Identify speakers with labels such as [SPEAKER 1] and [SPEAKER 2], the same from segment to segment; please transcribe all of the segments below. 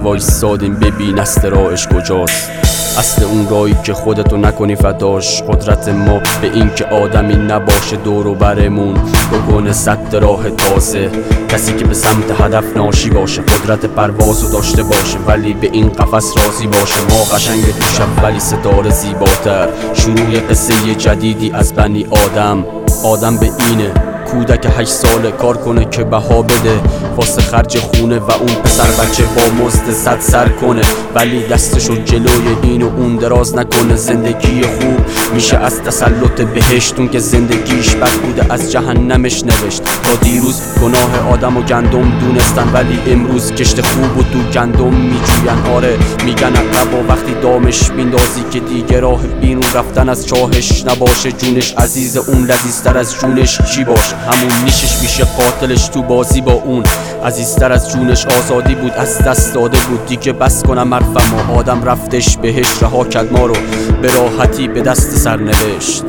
[SPEAKER 1] وایسادیم ببین اصل راهش کجاست. اصل اون راهی که خودتو نکنی فداش. قدرت ما به این که آدمی نباشه دور و برمون بگونه سد راه تازه. کسی که به سمت هدف ناشی باشه، قدرت پروازو داشته باشه ولی به این قفس راضی باشه. ما قشنگ تو شب ولی ستاره زیباتر. شروع قصه جدیدی از بنی آدم به اینه کودک 8 ساله کار کنه که بها بده واسه خرج خونه و اون پسر بچه با مزد 100 سر کنه ولی دستشو جلوی این و اون دراز نکنه. زندگی خوب میشه از تسلط بهشتون که زندگیش بد بوده از جهنمش نوشت. تا دیروز گناه آدم و گندم دونستن ولی امروز کشت خوب و تو گندم میجوین. آره میگن عقب و وقتی دامش بیندازی که دیگه راه بیرون رفتن از چاهش نباشه. جونش عزیز اون لذیذتر از جونش چی باشه؟ همون نیشش میشه قاتلش تو بازی با اون. عزیزتر از جونش آزادی بود از دست داده بود. دیگه بس کنم حرفمو آدم رفتش بهش رها کرد ما رو به راحتی به دست سرنوشت.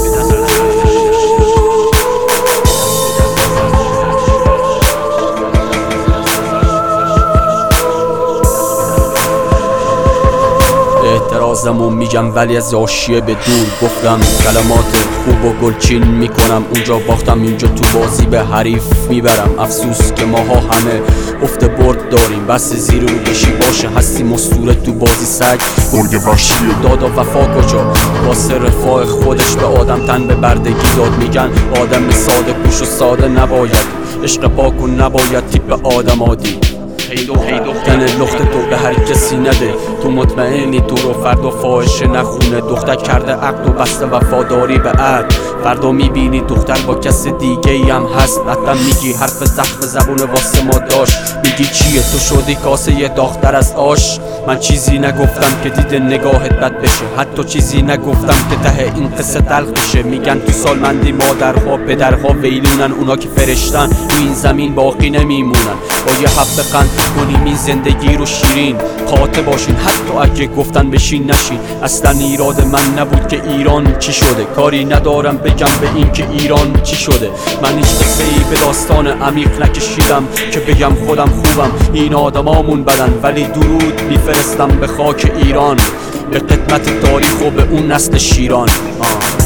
[SPEAKER 1] اعتراضمو میگم ولی از حاشیه به دور. گفتم کلمات خوب و گلچین میکنم اونجا باختم اینجا تو بازی به حریف میبرم. افسوس که ماها همه افت برد داریم. بس زیر رو کشی باشه هستی مستوره تو بازی سگ گرگ وحشی. داد و وفا کجا؟ واسه رفاه خودش به آدم تن به بردگی داد. میگن آدم ساده کوش و ساده نباید عشق پاک و نباید تیپ آدم عادی. تن لخت تو به هر کسی نده. تو مطمئنی تو رو فردا فاحشه نخونه. دختر کرده عقد و بسته وفاداری به عهد. فردا میبینی دختر با کس دیگه ای هم هست. حتی میگی حرف زخم زبون واسه ما داشت. میگی چیه تو شدی کاسه یه داغ‌تر از آش. من چیزی نگفتم که دیده نگاهت بد بشه. حتی چیزی نگفتم که ته این قصه تلخ بشه. میگن تو سالمندی مادرها پدرها ویلونن. اونا که فرشتن تو این زمین باقی نمیمونن. با یه حبه قند کنیم این زندگی رو شیرین. قاطع باشین حتی اگه گفتن بشین نشین. اصلا ایراد من نبود که ایران چی شده. کاری ندارم بگم به این که ایران چی شده. من هیچ قصه ای به داستان عمیق نکشیدم که بگم خودم خوبم این آدمامون بدن. ولی درود میفرستم به خاک ایران، به قدمت تاریخ و به اون نسل شیران.